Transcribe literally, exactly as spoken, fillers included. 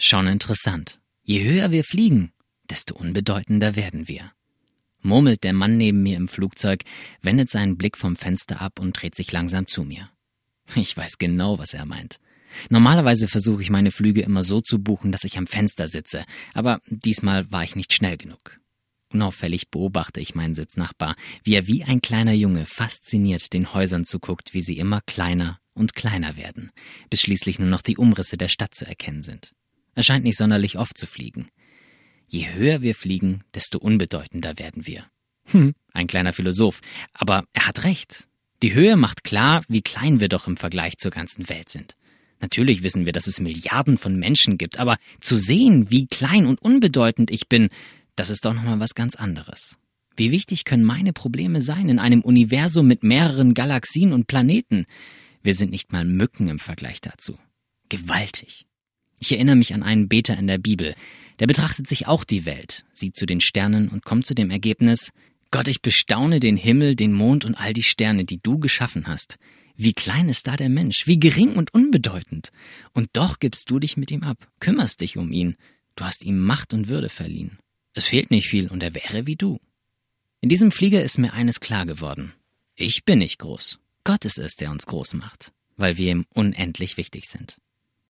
Schon interessant. Je höher wir fliegen, desto unbedeutender werden wir. Murmelt der Mann neben mir im Flugzeug, wendet seinen Blick vom Fenster ab und dreht sich langsam zu mir. Ich weiß genau, was er meint. Normalerweise versuche ich meine Flüge immer so zu buchen, dass ich am Fenster sitze, aber diesmal war ich nicht schnell genug. Unauffällig beobachte ich meinen Sitznachbar, wie er wie ein kleiner Junge fasziniert den Häusern zuguckt, wie sie immer kleiner und kleiner werden, bis schließlich nur noch die Umrisse der Stadt zu erkennen sind. Er scheint nicht sonderlich oft zu fliegen. Je höher wir fliegen, desto unbedeutender werden wir. Hm, ein kleiner Philosoph, aber er hat recht. Die Höhe macht klar, wie klein wir doch im Vergleich zur ganzen Welt sind. Natürlich wissen wir, dass es Milliarden von Menschen gibt, aber zu sehen, wie klein und unbedeutend ich bin, das ist doch nochmal was ganz anderes. Wie wichtig können meine Probleme sein in einem Universum mit mehreren Galaxien und Planeten? Wir sind nicht mal Mücken im Vergleich dazu. Gewaltig. Ich erinnere mich an einen Beter in der Bibel. Der betrachtet sich auch die Welt, sieht zu den Sternen und kommt zu dem Ergebnis: Gott, ich bestaune den Himmel, den Mond und all die Sterne, die du geschaffen hast. Wie klein ist da der Mensch, wie gering und unbedeutend. Und doch gibst du dich mit ihm ab, kümmerst dich um ihn. Du hast ihm Macht und Würde verliehen. Es fehlt nicht viel und er wäre wie du. In diesem Flieger ist mir eines klar geworden. Ich bin nicht groß. Gott ist es, der uns groß macht, weil wir ihm unendlich wichtig sind.